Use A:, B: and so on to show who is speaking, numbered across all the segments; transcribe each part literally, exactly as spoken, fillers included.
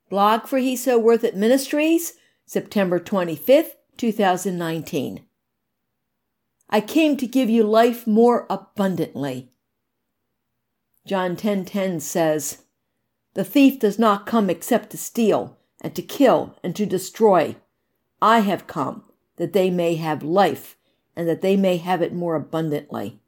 A: Blog for He's So Worth It Ministries, September twenty-fifth, two thousand nineteen. I came to give you life more abundantly. John ten ten says, "The thief does not come except to steal and to kill and to destroy. I have come that they may have life and that they may have it more abundantly."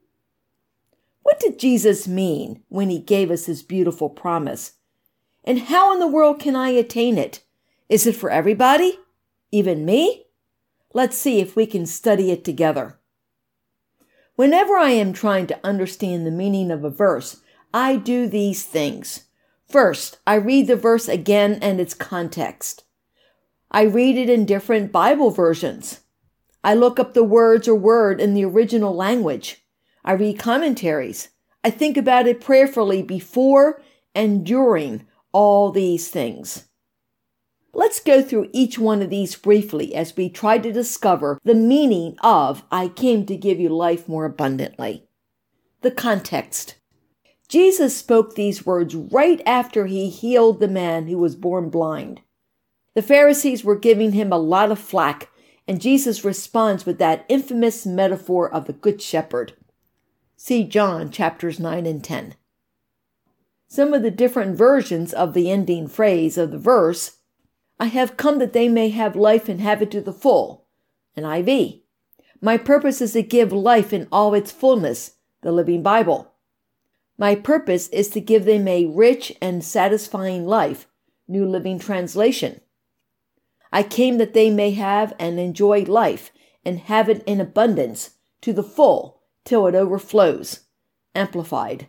A: What did Jesus mean when he gave us his beautiful promise? And how in the world can I attain it? Is it for everybody? Even me? Let's see if we can study it together. Whenever I am trying to understand the meaning of a verse, I do these things. First, I read the verse again and its context. I read it in different Bible versions. I look up the words or word in the original language. I read commentaries. I think about it prayerfully before and during all these things. Let's go through each one of these briefly as we try to discover the meaning of "I came to give you life more abundantly." The context. Jesus spoke these words right after he healed the man who was born blind. The Pharisees were giving him a lot of flack, and Jesus responds with that infamous metaphor of the Good Shepherd. See John chapters nine and ten. Some of the different versions of the ending phrase of the verse: "I have come that they may have life and have it to the full," N I V. "My purpose is to give life in all its fullness," the Living Bible. "My purpose is to give them a rich and satisfying life," New Living Translation. "I came that they may have and enjoy life and have it in abundance to the full till it overflows," Amplified.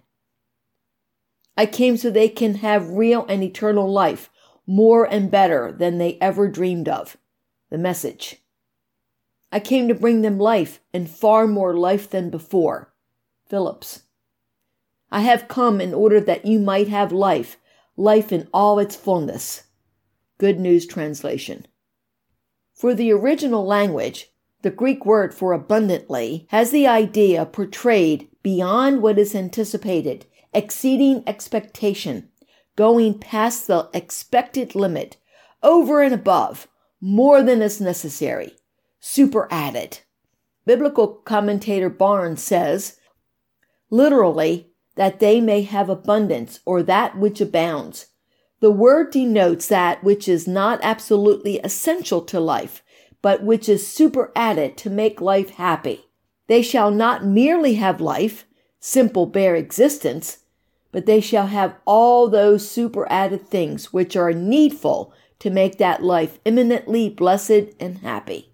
A: "I came so they can have real and eternal life, more and better than they ever dreamed of," The Message. "I came to bring them life and far more life than before," Phillips. "I have come in order that you might have life, life in all its fullness," Good News Translation. For the original language, the Greek word for abundantly has the idea portrayed beyond what is anticipated, exceeding expectation, going past the expected limit, over and above, more than is necessary, superadded. Biblical commentator Barnes says, literally, that they may have abundance or that which abounds. The word denotes that which is not absolutely essential to life, but which is superadded to make life happy. They shall not merely have life, simple bare existence, but they shall have all those superadded things which are needful to make that life eminently blessed and happy.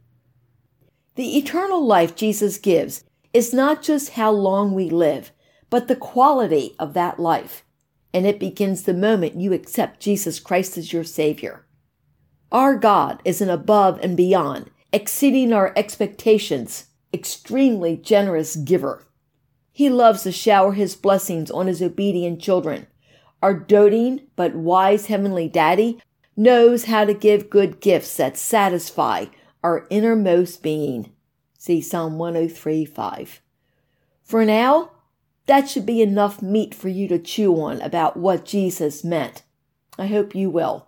A: The eternal life Jesus gives is not just how long we live, but the quality of that life, and it begins the moment you accept Jesus Christ as your Savior. Our God is an above and beyond, exceeding our expectations, extremely generous giver. He loves to shower his blessings on his obedient children. Our doting but wise heavenly Daddy knows how to give good gifts that satisfy our innermost being. See Psalm one oh three five. For now, that should be enough meat for you to chew on about what Jesus meant. I hope you will.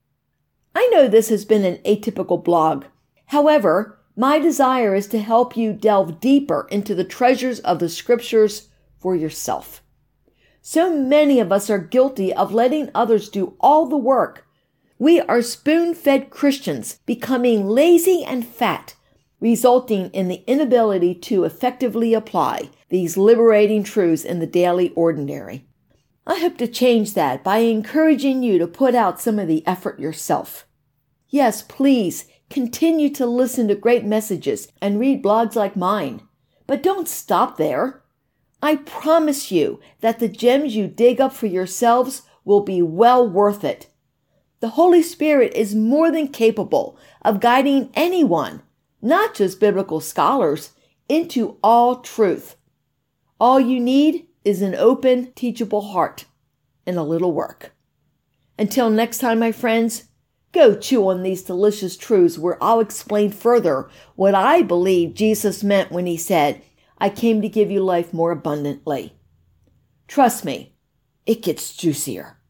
A: I know this has been an atypical blog. However, my desire is to help you delve deeper into the treasures of the Scriptures for yourself. So many of us are guilty of letting others do all the work. We are spoon-fed Christians becoming lazy and fat, resulting in the inability to effectively apply these liberating truths in the daily ordinary. I hope to change that by encouraging you to put out some of the effort yourself. Yes, please continue to listen to great messages and read blogs like mine. But don't stop there. I promise you that the gems you dig up for yourselves will be well worth it. The Holy Spirit is more than capable of guiding anyone, not just biblical scholars, into all truth. All you need is an open, teachable heart and a little work. Until next time, my friends, go chew on these delicious truths where I'll explain further what I believe Jesus meant when he said, "I came to give you life more abundantly." Trust me, it gets juicier.